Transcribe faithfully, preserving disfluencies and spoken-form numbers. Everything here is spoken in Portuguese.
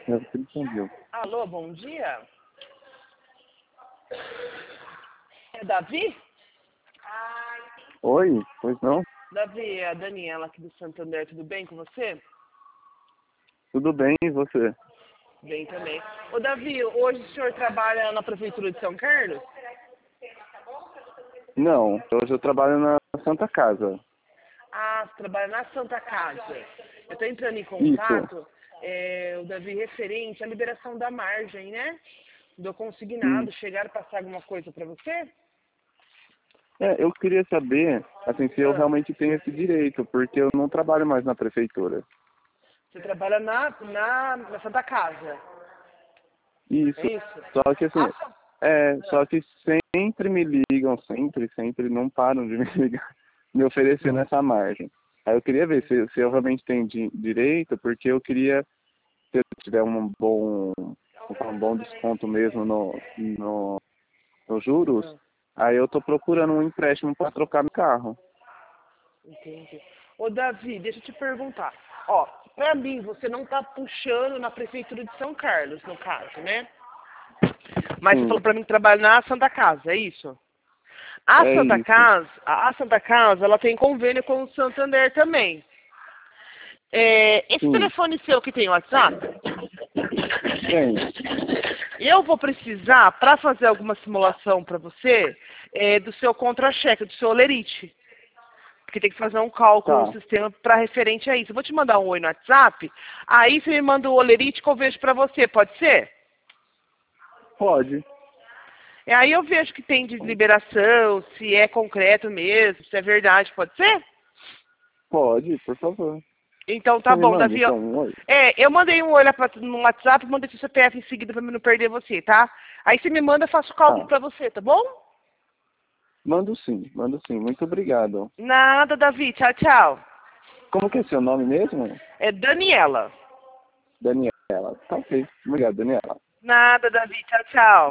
Eu que entendeu. Alô, bom dia. É Davi? Oi, pois não? Davi, é a Daniela aqui do Santander, tudo bem com você? Tudo bem, e você? Bem também. Ô Davi, hoje o senhor trabalha na Prefeitura de São Carlos? Não, hoje eu trabalho na Santa Casa. Ah, você trabalha na Santa Casa. Eu estou entrando em Isso. contato, é, o Davi, referente à liberação da margem, né? Do Hum. consignado, chegaram a passar alguma coisa para você? É, eu queria saber, assim, se eu Ah, realmente tenho esse direito, porque eu não trabalho mais na prefeitura. você trabalha na, na, na Santa Casa, Isso. é isso? Só que assim, Ah, só- é, ah, só que sempre me ligam, sempre, sempre não param de me ligar, me oferecendo essa margem. Aí eu queria ver se, se eu realmente tenho di- direito, porque eu queria, se eu tiver um bom, um bom desconto mesmo no, no, nos juros, ah, aí eu tô procurando um empréstimo para trocar meu carro. entendi. Ô Davi, deixa eu te perguntar. Ó, pra mim, você não tá puxando na Prefeitura de São Carlos, no caso, né? Mas você Sim, falou pra mim que trabalha na Santa Casa, é isso? A é Santa isso. Casa, a a Santa Casa, ela tem convênio com o Santander também. É, esse Sim, telefone seu que tem WhatsApp, tem. eu vou precisar, para fazer alguma simulação para você, é, do seu contra-cheque, do seu olerite. Porque tem que fazer um cálculo no Tá, sistema para referente a isso. Eu vou te mandar um oi no WhatsApp, aí você me manda o olerite que eu vejo para você, pode ser? pode. E aí eu vejo que tem de liberação, se é concreto mesmo, se é verdade, pode ser? Pode, por favor. Então tá Você me bom, manda, Davi. Ó. então, um oi? É, eu mandei um olho pra- no WhatsApp, mandei seu C P F em seguida pra mim não perder você, tá? Aí você me manda, eu faço o cálculo Tá. pra você, tá bom? Mando sim, mando sim. Muito obrigado. Nada, Davi. Tchau, tchau. Como que é seu nome mesmo? É Daniela. Daniela. Tá ok. Obrigado, Daniela. Nada, Davi. Tchau, tchau.